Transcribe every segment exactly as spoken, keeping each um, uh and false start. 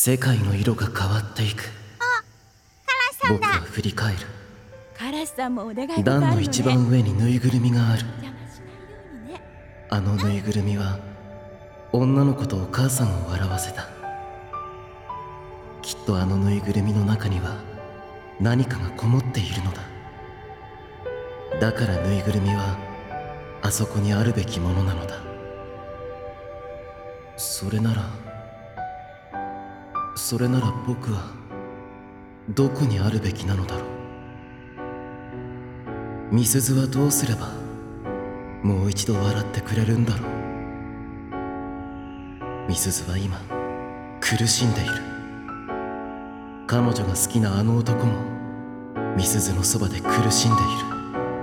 世界の色が変わっていく。 あ、カラスさんだ。 僕は振り返る。 カラスさんもお願い事ある段のね。 の一番上にぬいぐるみがある。 邪魔しないようにね。 あのぬいぐるみは女の子とお母さんを笑わせた。きっとあのぬいぐるみの中には何かがこもっているのだ。だからぬいぐるみはあそこにあるべきものなのだ。それならそれなら僕はどこにあるべきなのだろう。みすずはどうすればもう一度笑ってくれるんだろう。みすずは今苦しんでいる。彼女が好きなあの男もみすずのそばで苦しんでいる。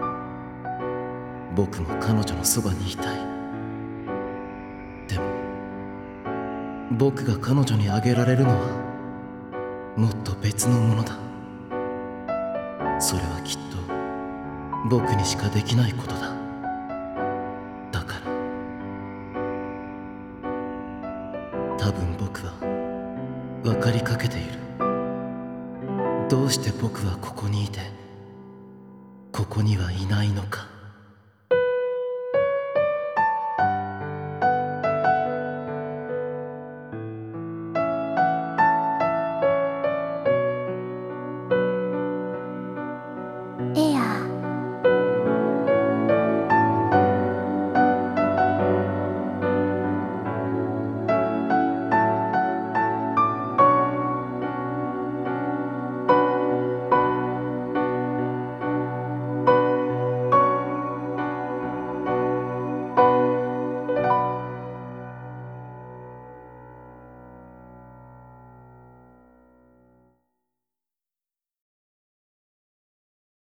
僕も彼女のそばにいたい。でも僕が彼女にあげられるのはもっと別のものだ。それはきっと僕にしかできないことだ。だから多分僕は分かりかけている。どうして僕はここにいてここにはいないのか。